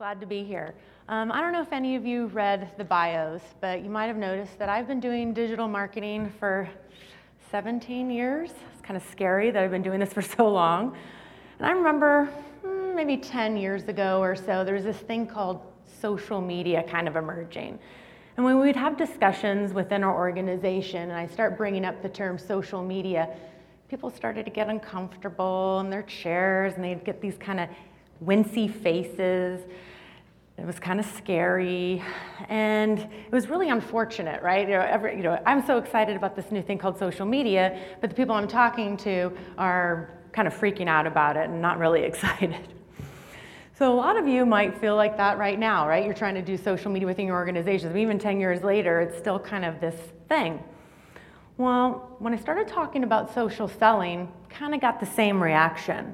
Glad to be here. I don't know if any of you read the bios, but you might have noticed that I've been doing digital marketing for 17 years. It's kind of scary that I've been doing this for so long. And I remember maybe 10 years ago or so, there was this thing called social media kind of emerging. And when we'd have discussions within our organization, and I start bringing up the term social media, people started to get uncomfortable in their chairs, and they'd get these kind of wincy faces. It was kind of scary, and it was really unfortunate, right? I'm so excited about this new thing called social media, but the people I'm talking to are kind of freaking out about it and not really excited. So a lot of you might feel like that right now, right? You're trying to do social media within your organizations. Even 10 years later, it's still kind of this thing. Well, when I started talking about social selling, kind of got the same reaction.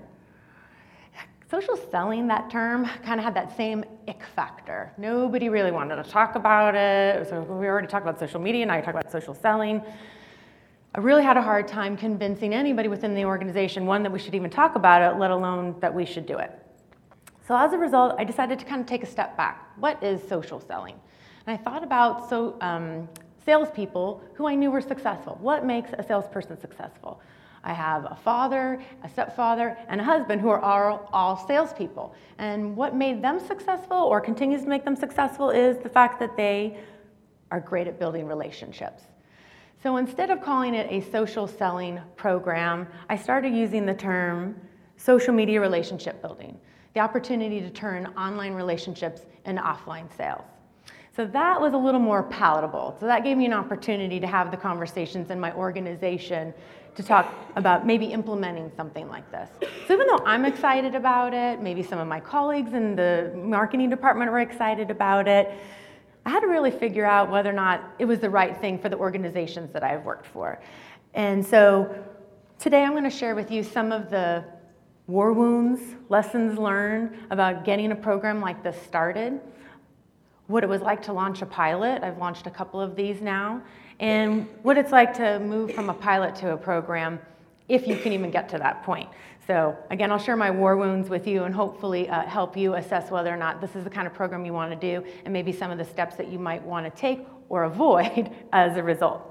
Social selling, that term, kind of had that same ick factor. Nobody really wanted to talk about it. So we already talked about social media, now you talk about social selling. I really had a hard time convincing anybody within the organization, one, that we should even talk about it, let alone that we should do it. So as a result, I decided to kind of take a step back. What is social selling? And I thought about salespeople who I knew were successful. What makes a salesperson successful? I have a father, a stepfather, and a husband who are all salespeople. And what made them successful or continues to make them successful is the fact that they are great at building relationships. So instead of calling it a social selling program, I started using the term social media relationship building, the opportunity to turn online relationships into offline sales. So that was a little more palatable. So that gave me an opportunity to have the conversations in my organization to talk about maybe implementing something like this. So even though I'm excited about it, maybe some of my colleagues in the marketing department were excited about it, I had to really figure out whether or not it was the right thing for the organizations that I've worked for. And so today I'm going to share with you some of the war wounds, lessons learned about getting a program like this started, what it was like to launch a pilot. I've launched a couple of these now. And what it's like to move from a pilot to a program, if you can even get to that point. So again, I'll share my war wounds with you and hopefully help you assess whether or not this is the kind of program you want to do and maybe some of the steps that you might want to take or avoid as a result.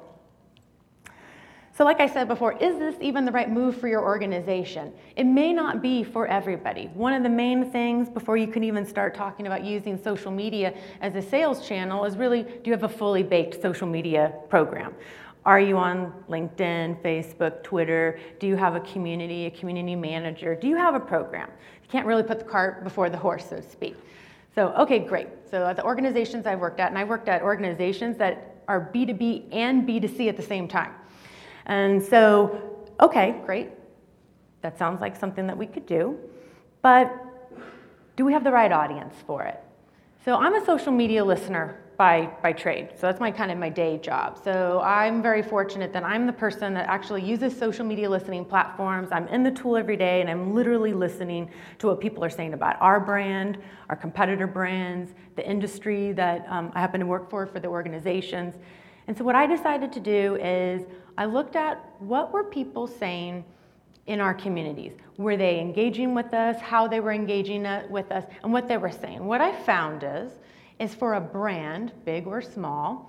So like I said before, is this even the right move for your organization? It may not be for everybody. One of the main things before you can even start talking about using social media as a sales channel is really, do you have a fully baked social media program? Are you on LinkedIn, Facebook, Twitter? Do you have a community manager? Do you have a program? You can't really put the cart before the horse, so to speak. So, okay, great. So at the organizations I've worked at, and I worked at organizations that are B2B and B2C at the same time. And so, okay, great. That sounds like something that we could do, but do we have the right audience for it? So I'm a social media listener by trade. So that's my day job. So I'm very fortunate that I'm the person that actually uses social media listening platforms. I'm in the tool every day and I'm literally listening to what people are saying about our brand, our competitor brands, the industry that I happen to work for the organizations. And so what I decided to do is I looked at what were people saying in our communities. Were they engaging with us, how they were engaging with us, and what they were saying. What I found is for a brand, big or small,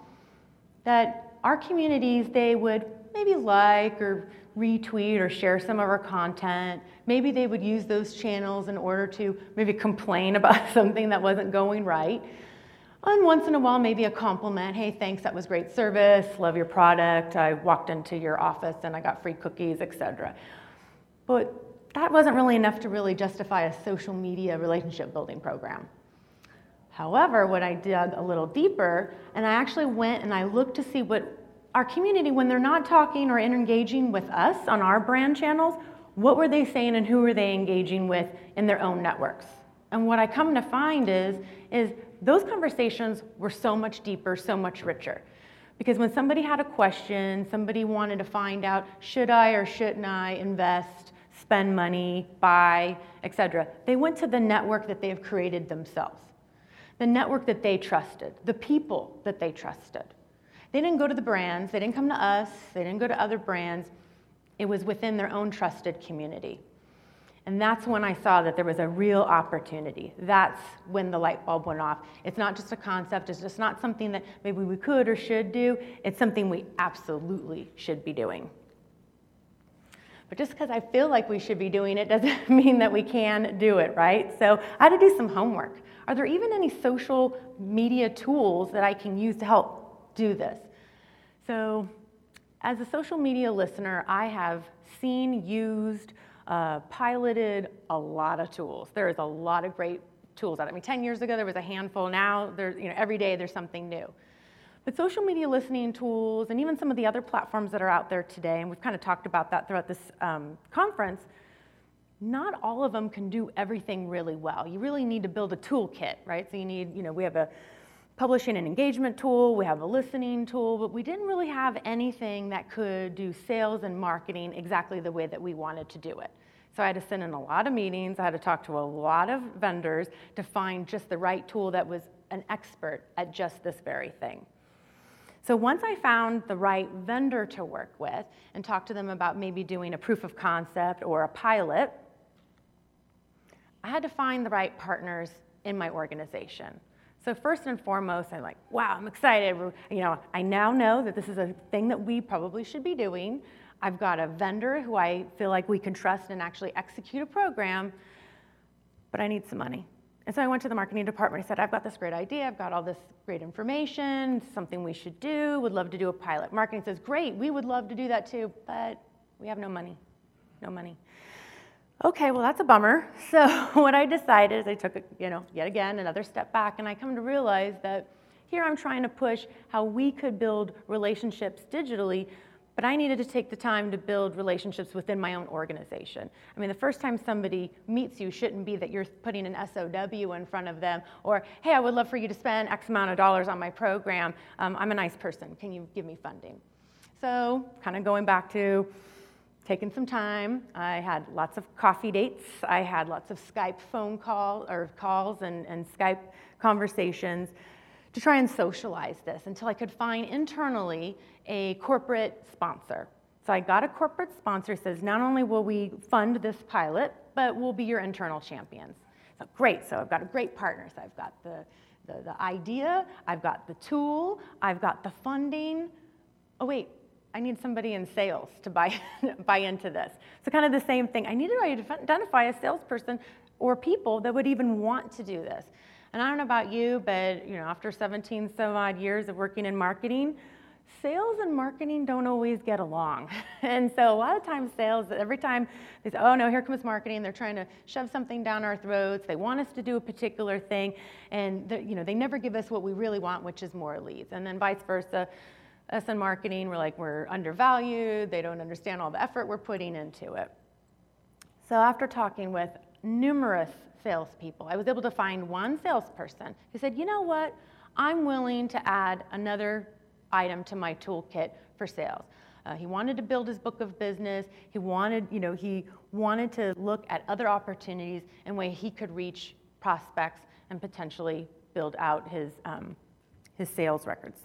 that our communities, they would maybe like or retweet or share some of our content. Maybe they would use those channels in order to maybe complain about something that wasn't going right. And once in a while, maybe a compliment. Hey, thanks, that was great service. Love your product. I walked into your office and I got free cookies, etc. But that wasn't really enough to really justify a social media relationship building program. However, when I dug a little deeper, and I actually went and I looked to see what our community, when they're not talking or engaging with us on our brand channels, what were they saying and who were they engaging with in their own networks? And what I come to find is those conversations were so much deeper, so much richer. Because when somebody had a question, somebody wanted to find out, should I or shouldn't I invest, spend money, buy, etc., they went to the network that they have created themselves, the network that they trusted, the people that they trusted. They didn't go to the brands, they didn't come to us, they didn't go to other brands. It was within their own trusted community. And that's when I saw that there was a real opportunity. That's when the light bulb went off. It's not just a concept, it's just not something that maybe we could or should do, it's something we absolutely should be doing. But just because I feel like we should be doing it doesn't mean that we can do it, right? So I had to do some homework. Are there even any social media tools that I can use to help do this? So as a social media listener, I have seen, used, piloted a lot of tools. There is a lot of great tools out. I mean, 10 years ago, there was a handful. Now, every day there's something new. But social media listening tools and even some of the other platforms that are out there today, and we've kind of talked about that throughout this conference, not all of them can do everything really well. You really need to build a toolkit, right? So you need, we have a publishing and engagement tool, we have a listening tool, but we didn't really have anything that could do sales and marketing exactly the way that we wanted to do it. So I had to sit in a lot of meetings, I had to talk to a lot of vendors to find just the right tool that was an expert at just this very thing. So once I found the right vendor to work with and talk to them about maybe doing a proof of concept or a pilot, I had to find the right partners in my organization. So first and foremost, I'm like, wow, I'm excited. I now know that this is a thing that we probably should be doing. I've got a vendor who I feel like we can trust and actually execute a program, but I need some money. And so I went to the marketing department. I said, I've got this great idea. I've got all this great information, something we should do. Would love to do a pilot. Marketing says, great, we would love to do that too, but we have no money. No money. Okay, well, that's a bummer. So what I decided is I took, yet again, another step back, and I come to realize that here I'm trying to push how we could build relationships digitally, but I needed to take the time to build relationships within my own organization. I mean, the first time somebody meets you shouldn't be that you're putting an SOW in front of them, or, hey, I would love for you to spend X amount of dollars on my program. I'm a nice person. Can you give me funding? So kind of going back to taking some time. I had lots of coffee dates. I had lots of Skype calls and Skype conversations to try and socialize this until I could find internally a corporate sponsor. So I got a corporate sponsor who says, not only will we fund this pilot, but we'll be your internal champions. So great, so I've got a great partner. So I've got the idea, I've got the tool, I've got the funding. Oh wait, I need somebody in sales to buy into this. So kind of the same thing. I needed to identify a salesperson or people that would even want to do this. And I don't know about you, but after 17 some odd years of working in marketing, sales and marketing don't always get along. And so a lot of times sales, every time they say, oh no, here comes marketing, they're trying to shove something down our throats, they want us to do a particular thing, and they never give us what we really want, which is more leads. And then vice versa, us in marketing, we're undervalued, they don't understand all the effort we're putting into it. So after talking with numerous salespeople, I was able to find one salesperson who said, you know what, I'm willing to add another item to my toolkit for sales. He wanted to build his book of business. He wanted to look at other opportunities and way he could reach prospects and potentially build out his sales records.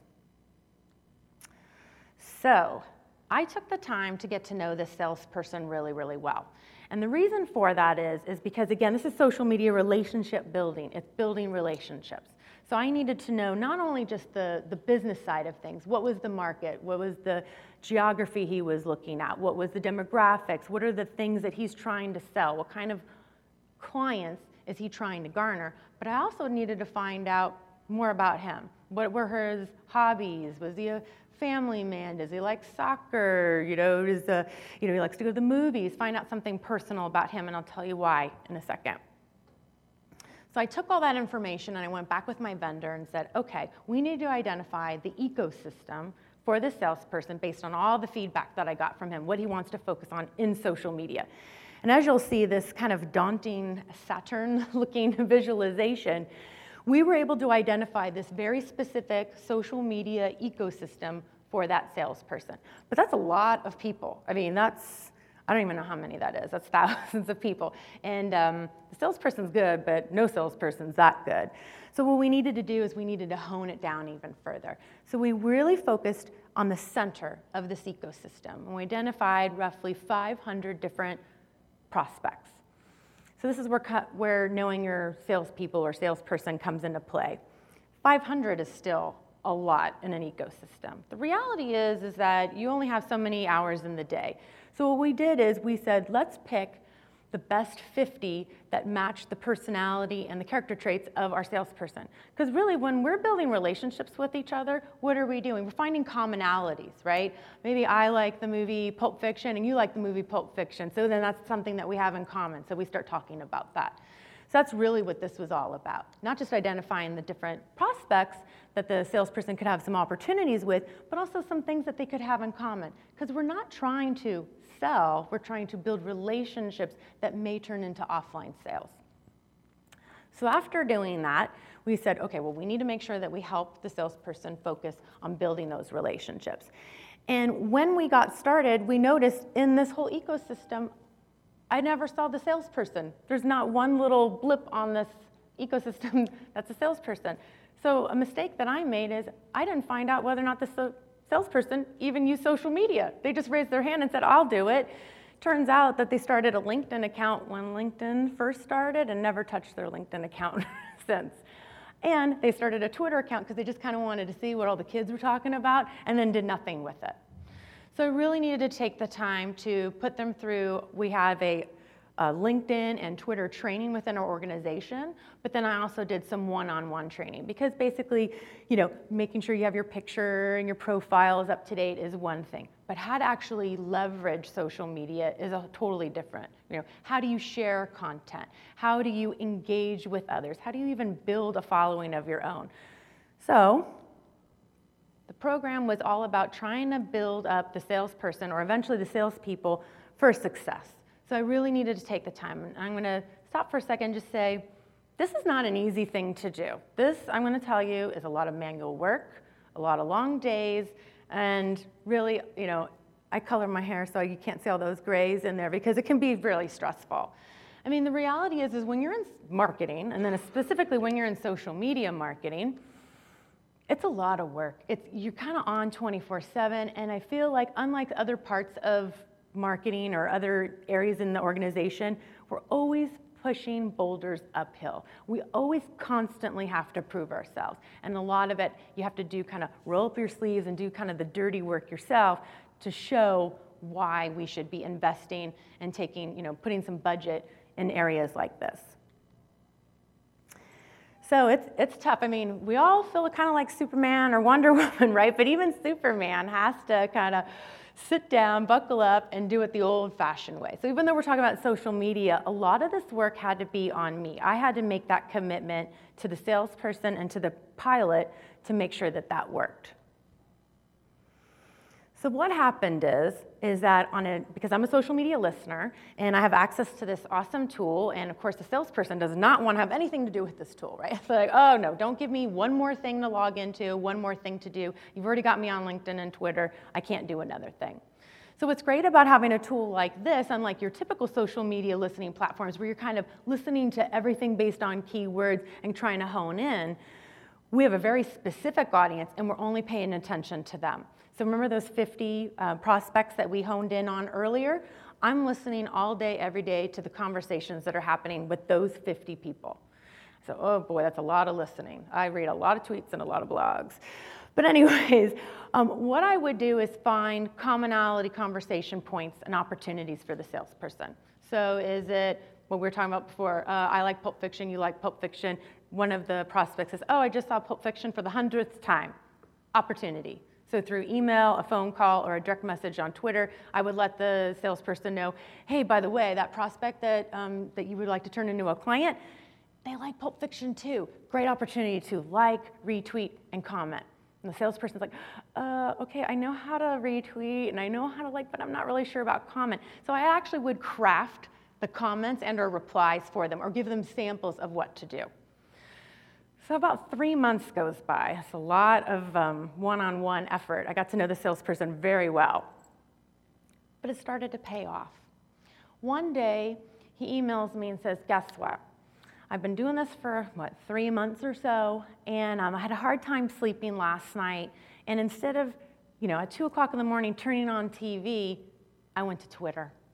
So I took the time to get to know this salesperson really, really well. And the reason for that is because, again, this is social media relationship building. It's building relationships. So I needed to know not only just the business side of things, what was the market, what was the geography he was looking at, what was the demographics, what are the things that he's trying to sell, what kind of clients is he trying to garner, but I also needed to find out more about him. What were his hobbies? Was he a family man? Does he like soccer? He likes to go to the movies. Find out something personal about him, and I'll tell you why in a second. So I took all that information and I went back with my vendor and said, okay, we need to identify the ecosystem for this salesperson based on all the feedback that I got from him, what he wants to focus on in social media. And as you'll see, this kind of daunting Saturn-looking visualization, we were able to identify this very specific social media ecosystem for that salesperson. But that's a lot of people. I mean, I don't even know how many that is. That's thousands of people. And the salesperson's good, but no salesperson's that good. So what we needed to do is we needed to hone it down even further. So we really focused on the center of this ecosystem. And we identified roughly 500 different prospects. So this is where knowing your salespeople or salesperson comes into play. 500 is still a lot in an ecosystem. The reality is that you only have so many hours in the day. So what we did is we said, let's pick the best 50 that match the personality and the character traits of our salesperson. Because really, when we're building relationships with each other, what are we doing? We're finding commonalities, right? Maybe I like the movie Pulp Fiction and you like the movie Pulp Fiction. So then that's something that we have in common. So we start talking about that. So that's really what this was all about. Not just identifying the different prospects that the salesperson could have some opportunities with, but also some things that they could have in common. Because we're not trying to sell, we're trying to build relationships that may turn into offline sales. So after doing that, we said, okay, well, we need to make sure that we help the salesperson focus on building those relationships. And when we got started, we noticed in this whole ecosystem, I never saw the salesperson. There's not one little blip on this ecosystem that's a salesperson. So a mistake that I made is I didn't find out whether or not the salesperson even used social media. They just raised their hand and said, I'll do it. Turns out that they started a LinkedIn account when LinkedIn first started and never touched their LinkedIn account since. And they started a Twitter account because they just kind of wanted to see what all the kids were talking about and then did nothing with it. So I really needed to take the time to put them through. We have a LinkedIn and Twitter training within our organization, but then I also did some one-on-one training because basically, making sure you have your picture and your profile is up to date is one thing, but how to actually leverage social media is a totally different. How do you share content? How do you engage with others? How do you even build a following of your own? So the program was all about trying to build up the salesperson or eventually the salespeople for success. So I really needed to take the time. And I'm going to stop for a second and just say, this is not an easy thing to do. This, I'm going to tell you, is a lot of manual work, a lot of long days, and really, I color my hair so you can't see all those grays in there because it can be really stressful. I mean, the reality is when you're in marketing, and then specifically when you're in social media marketing, it's a lot of work. You're kind of on 24/7, and I feel like unlike other parts of marketing or other areas in the organization, we're always pushing boulders uphill. We always constantly have to prove ourselves. And a lot of it, you have to do kind of roll up your sleeves and do kind of the dirty work yourself to show why we should be investing and putting some budget in areas like this. So it's tough. I mean, we all feel kind of like Superman or Wonder Woman, right? But even Superman has to kind of sit down, buckle up, and do it the old-fashioned way. So even though we're talking about social media, a lot of this work had to be on me. I had to make that commitment to the salesperson and to the pilot to make sure that that worked. So what happened is that because I'm a social media listener and I have access to this awesome tool, and of course the salesperson does not want to have anything to do with this tool, right? It's like, oh no, don't give me one more thing to log into, one more thing to do. You've already got me on LinkedIn and Twitter. I can't do another thing. So what's great about having a tool like this, unlike your typical social media listening platforms where you're kind of listening to everything based on keywords and trying to hone in, we have a very specific audience and we're only paying attention to them. So remember those 50 prospects that we honed in on earlier? I'm listening all day, every day to the conversations that are happening with those 50 people. So, oh boy, that's a lot of listening. I read a lot of tweets and a lot of blogs. But anyways, what I would do is find commonality conversation points and opportunities for the salesperson. So is it what we were talking about before? I like Pulp Fiction, you like Pulp Fiction. One of the prospects says, oh, I just saw Pulp Fiction for the 100th time. Opportunity. So through email, a phone call, or a direct message on Twitter, I would let the salesperson know, hey, by the way, that prospect that you would like to turn into a client, they like Pulp Fiction too. Great opportunity to like, retweet, and comment. And the salesperson's like, okay, I know how to retweet, and I know how to like, but I'm not really sure about comment. So I actually would craft the comments and or replies for them, or give them samples of what to do. So about 3 months goes by. It's a lot of one-on-one effort. I got to know the salesperson very well. But it started to pay off. One day, he emails me and says, guess what? I've been doing this for, 3 months or so, and I had a hard time sleeping last night. And instead of, at 2 o'clock in the morning turning on TV, I went to Twitter.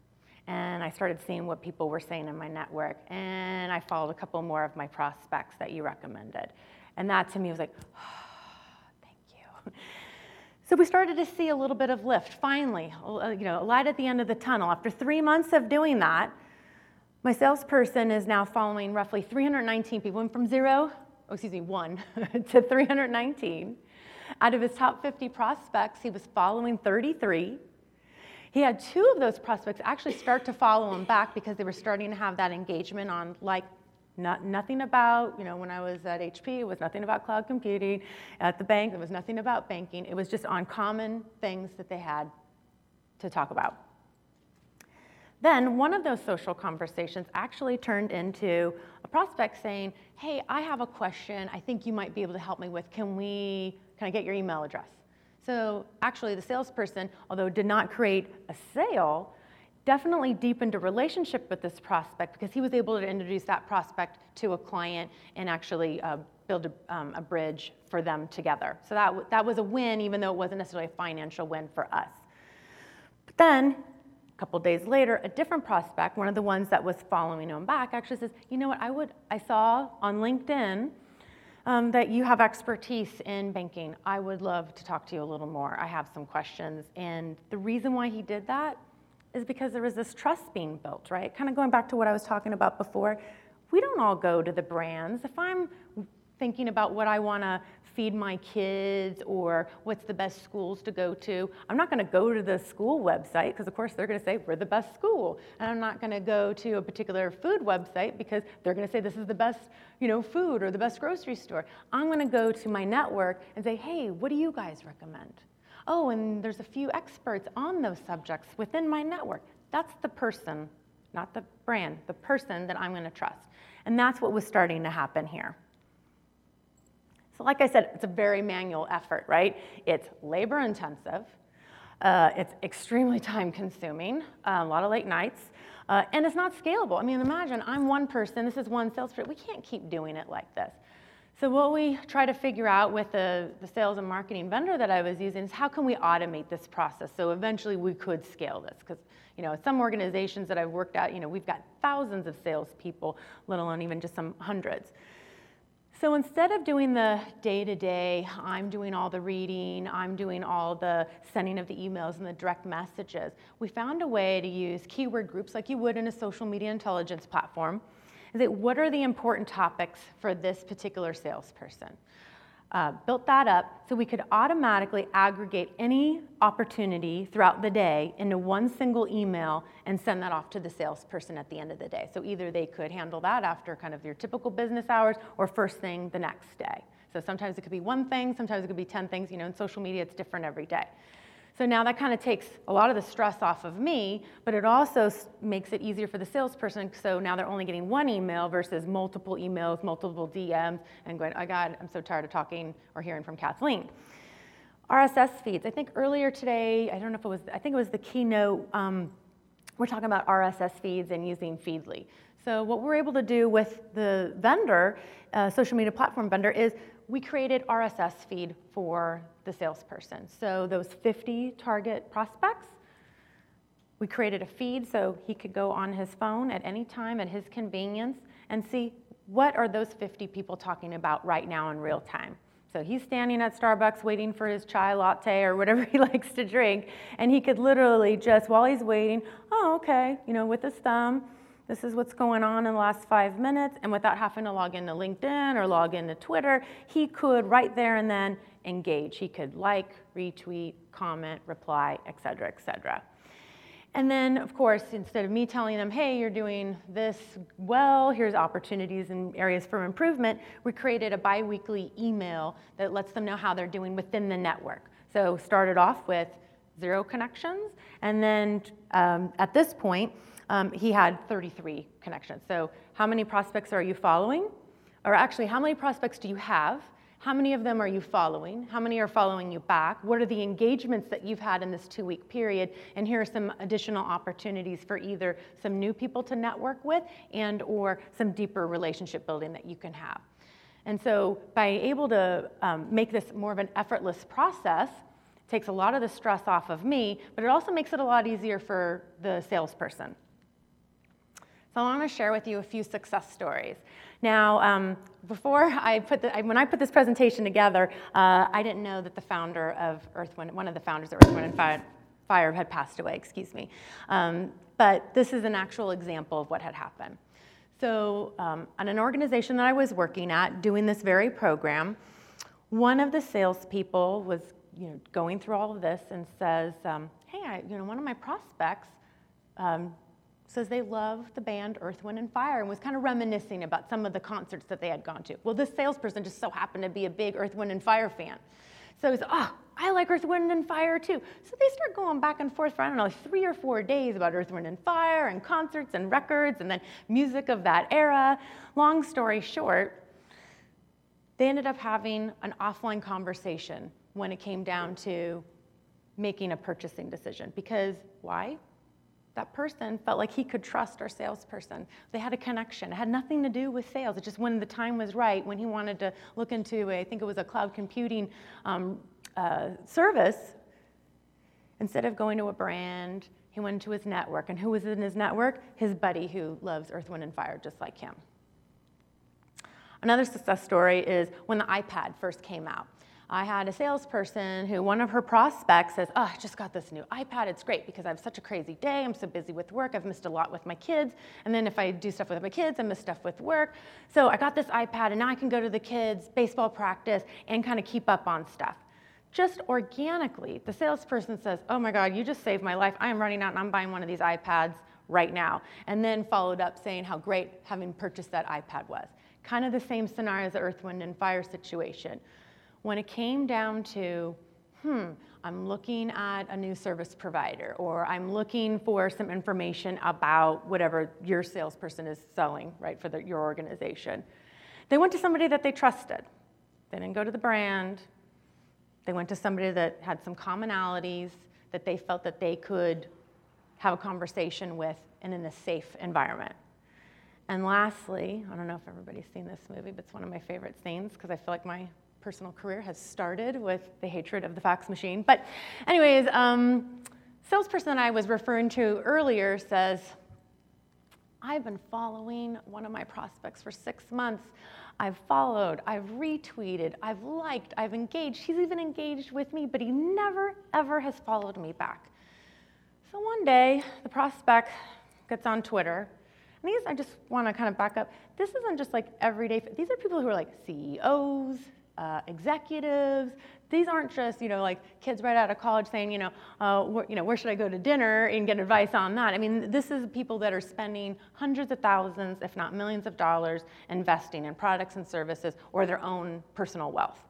and I started seeing what people were saying in my network, and I followed a couple more of my prospects that you recommended. And that to me was like, oh, thank you. So we started to see a little bit of lift, finally, a light at the end of the tunnel. After 3 months of doing that, my salesperson is now following roughly 319 people, went from one, to 319. Out of his top 50 prospects, he was following 33. He had 2 of those prospects actually start to follow him back because they were starting to have that engagement on nothing about, when I was at HP, it was nothing about cloud computing. At the bank, it was nothing about banking. It was just on common things that they had to talk about. Then one of those social conversations actually turned into a prospect saying, hey, I have a question I think you might be able to help me with. Can I get your email address? So actually the salesperson, although did not create a sale, definitely deepened a relationship with this prospect because he was able to introduce that prospect to a client and actually build a bridge for them together. So that was a win, even though it wasn't necessarily a financial win for us. But then, a couple days later, a different prospect, one of the ones that was following him back, actually says, you know what, I saw on LinkedIn that you have expertise in banking. I would love to talk to you a little more. I have some questions. And the reason why he did that is because there was this trust being built, right? Kind of going back to what I was talking about before. We don't all go to the brands. If I'm thinking about what I want to feed my kids or what's the best schools to go to, I'm not going to go to the school website because, of course, they're going to say we're the best school. And I'm not going to go to a particular food website because they're going to say this is the best, food or the best grocery store. I'm going to go to my network and say, hey, what do you guys recommend? Oh, and there's a few experts on those subjects within my network. That's the person, not the brand, the person that I'm going to trust. And that's what was starting to happen here. So like I said, it's a very manual effort, right? It's labor intensive. It's extremely time consuming, a lot of late nights, and it's not scalable. I mean, imagine I'm one person, this is one salesperson. We can't keep doing it like this. So what we try to figure out with the sales and marketing vendor that I was using is how can we automate this process so eventually we could scale this? Because some organizations that I've worked at, we've got thousands of salespeople, let alone even just some hundreds. So instead of doing the day-to-day, I'm doing all the reading, I'm doing all the sending of the emails and the direct messages, we found a way to use keyword groups like you would in a social media intelligence platform. Is that what are the important topics for this particular salesperson? Built that up so we could automatically aggregate any opportunity throughout the day into one single email and send that off to the salesperson at the end of the day. So either they could handle that after kind of your typical business hours or first thing the next day. So sometimes it could be one thing, sometimes it could be 10 things. In social media it's different every day. So now that kind of takes a lot of the stress off of me, but it also makes it easier for the salesperson. So now they're only getting one email versus multiple emails, multiple DMs, and going, oh God, I'm so tired of talking or hearing from Kathleen. RSS feeds. I think earlier today, I think it was the keynote, we're talking about RSS feeds and using Feedly. So what we're able to do with the vendor, social media platform vendor, is we created RSS feed for the salesperson. So those 50 target prospects, we created a feed so he could go on his phone at any time at his convenience and see what are those 50 people talking about right now in real time. So he's standing at Starbucks waiting for his chai latte or whatever he likes to drink, and he could literally just, while he's waiting, with his thumb, this is what's going on in the last 5 minutes, and without having to log into LinkedIn or log into Twitter, he could right there and then engage. He could like, retweet, comment, reply, et cetera, et cetera. And then, of course, instead of me telling them, hey, you're doing this well, here's opportunities and areas for improvement, we created a bi-weekly email that lets them know how they're doing within the network. So started off with 0 connections, and then at this point, he had 33 connections. So how many prospects are you following? Or actually, how many prospects do you have? How many of them are you following? How many are following you back? What are the engagements that you've had in this 2-week period? And here are some additional opportunities for either some new people to network with and or some deeper relationship building that you can have. And so by able to make this more of an effortless process, it takes a lot of the stress off of me, but it also makes it a lot easier for the salesperson. So I want to share with you a few success stories. Now, when I put this presentation together, I didn't know that the founder of one of the founders of Earth, Wind, and Fire had passed away, excuse me. But this is an actual example of what had happened. So on an organization that I was working at, doing this very program, one of the salespeople was going through all of this and says, hey, one of my prospects says they love the band Earth, Wind, and Fire, and was kind of reminiscing about some of the concerts that they had gone to. Well, this salesperson just so happened to be a big Earth, Wind, and Fire fan. So he's, I like Earth, Wind, and Fire too. So they start going back and forth for, 3 or 4 days about Earth, Wind, and Fire, and concerts and records, and then music of that era. Long story short, they ended up having an offline conversation when it came down to making a purchasing decision. Because why? That person felt like he could trust our salesperson. They had a connection. It had nothing to do with sales. It's just when the time was right, when he wanted to look into I think it was a cloud computing service, instead of going to a brand, he went to his network. And who was in his network? His buddy who loves Earth, Wind, and Fire just like him. Another success story is when the iPad first came out. I had a salesperson who, one of her prospects says, I just got this new iPad. It's great because I have such a crazy day. I'm so busy with work. I've missed a lot with my kids. And then if I do stuff with my kids, I miss stuff with work. So I got this iPad, and now I can go to the kids' baseball practice and kind of keep up on stuff. Just organically, the salesperson says, oh my God, you just saved my life. I am running out and I'm buying one of these iPads right now. And then followed up saying how great having purchased that iPad was. Kind of the same scenario as the Earth, Wind, and Fire situation. When it came down to, I'm looking at a new service provider, or I'm looking for some information about whatever your salesperson is selling, right, for your organization. They went to somebody that they trusted. They didn't go to the brand. They went to somebody that had some commonalities that they felt that they could have a conversation with and in a safe environment. And lastly, I don't know if everybody's seen this movie, but it's one of my favorite scenes because I feel like my personal career has started with the hatred of the fax machine. But anyways, salesperson that I was referring to earlier says, I've been following one of my prospects for 6 months. I've followed, I've retweeted, I've liked, I've engaged. He's even engaged with me, but he never, ever has followed me back. So one day, the prospect gets on Twitter. And I just want to kind of back up. This isn't just like everyday. These are people who are like CEOs, executives. These aren't just like kids right out of college saying where should I go to dinner and get advice on that. I mean, this is people that are spending hundreds of thousands, if not millions of dollars, investing in products and services or their own personal wealth.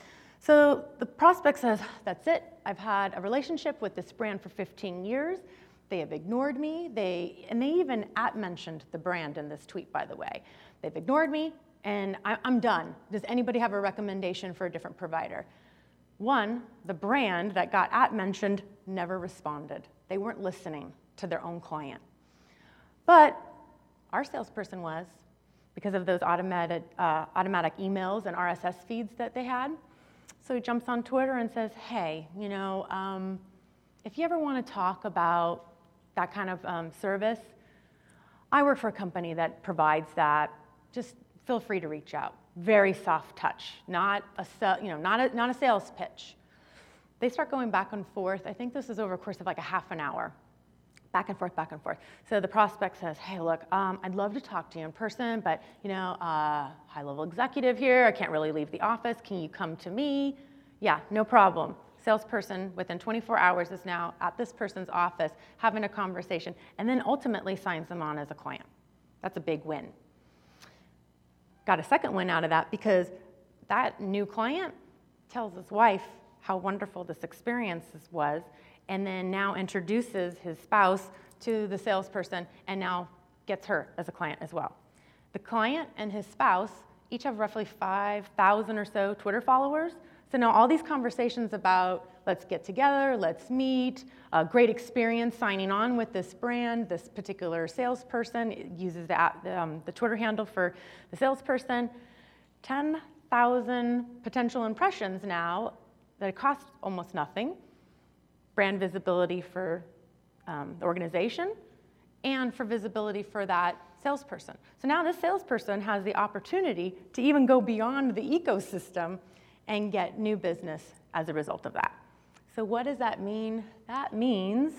So the prospect says, that's it. I've had a relationship with this brand for 15 years. They have ignored me. They even mentioned the brand in this tweet, by the way. They've ignored me, and I'm done. Does anybody have a recommendation for a different provider? One, the brand that got mentioned never responded. They weren't listening to their own client. But our salesperson was, because of those automatic emails and RSS feeds that they had. So he jumps on Twitter and says, hey, if you ever want to talk about that kind of service, I work for a company that provides that. Just feel free to reach out. Very soft touch, not a sales pitch. They start going back and forth. I think this is over a course of like a half an hour. Back and forth, back and forth. So the prospect says, hey, look, I'd love to talk to you in person, but high-level executive here, I can't really leave the office. Can you come to me? Yeah, no problem. Salesperson within 24 hours is now at this person's office having a conversation, and then ultimately signs them on as a client. That's a big win. Got a second win out of that because that new client tells his wife how wonderful this experience was, and then now introduces his spouse to the salesperson and now gets her as a client as well. The client and his spouse each have roughly 5,000 or so Twitter followers. So now all these conversations about let's get together, let's meet, a great experience signing on with this brand, this particular salesperson uses the Twitter handle for the salesperson. 10,000 potential impressions now that cost almost nothing. Brand visibility for the organization and for visibility for that salesperson. So now this salesperson has the opportunity to even go beyond the ecosystem and get new business as a result of that. So what does that mean? That means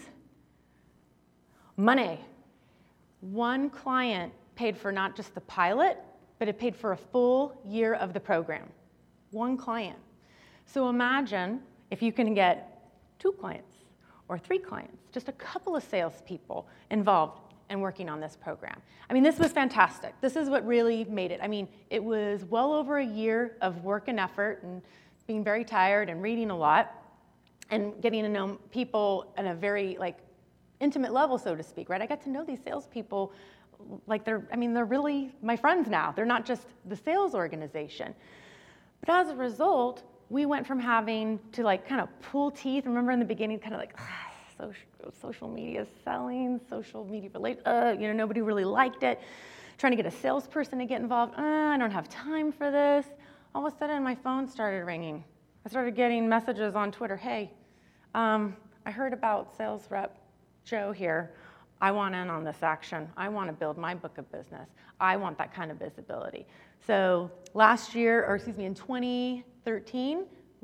money. One client paid for not just the pilot, but it paid for a full year of the program. One client. So imagine if you can get 2 clients or 3 clients, just a couple of salespeople involved in working on this program. I mean, this was fantastic. This is what really made it. I mean, it was well over a year of work and effort and being very tired and reading a lot and getting to know people at a very intimate level, so to speak, right? I got to know these salespeople like they're really my friends now. They're not just the sales organization. But as a result, we went from having to kind of pull teeth. Remember in the beginning, kind of social media selling, social media related, nobody really liked it. Trying to get a salesperson to get involved. I don't have time for this. All of a sudden, my phone started ringing. I started getting messages on Twitter. Hey, I heard about sales rep Joe here. I want in on this action. I want to build my book of business. I want that kind of visibility. So in 2013,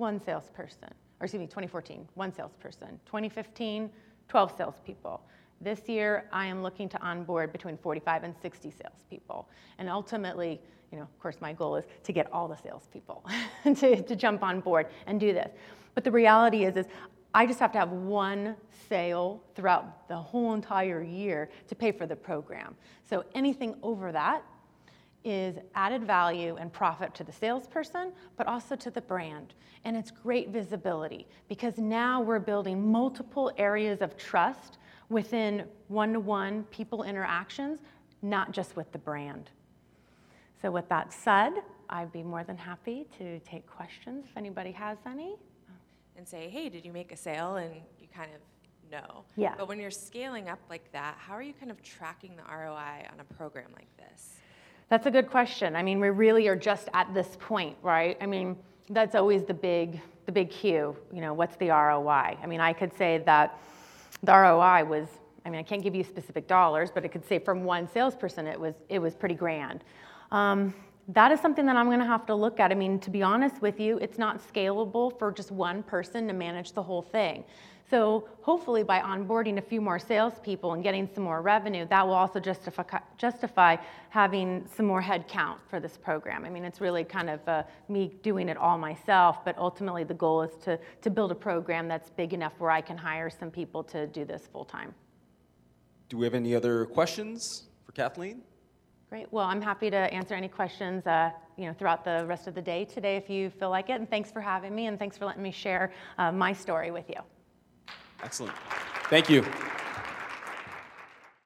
2014, 1 salesperson. 2015, 12 salespeople. This year, I am looking to onboard between 45 and 60 salespeople. And ultimately, of course, my goal is to get all the salespeople to jump on board and do this. But the reality is I just have to have 1 sale throughout the whole entire year to pay for the program. So anything over that is added value and profit to the salesperson, but also to the brand. And it's great visibility because now we're building multiple areas of trust within one-to-one people interactions, not just with the brand. So with that said, I'd be more than happy to take questions if anybody has any. And say, hey, did you make a sale? And you kind of know. Yeah. But when you're scaling up like that, how are you kind of tracking the ROI on a program like this? That's a good question. I mean, we really are just at this point, right? I mean, that's always the big cue. What's the ROI? I mean, I could say that the ROI was, I can't give you specific dollars, but I could say from 1 salesperson, it was pretty grand. That is something that I'm going to have to look at. I mean, to be honest with you, it's not scalable for just 1 person to manage the whole thing. So hopefully by onboarding a few more salespeople and getting some more revenue, that will also justify having some more head count for this program. I mean, it's really kind of me doing it all myself, but ultimately the goal is to build a program that's big enough where I can hire some people to do this full time. Do we have any other questions for Kathleen? Great. Well, I'm happy to answer any questions throughout the rest of the day today if you feel like it. And thanks for having me, and thanks for letting me share my story with you. Excellent. Thank you.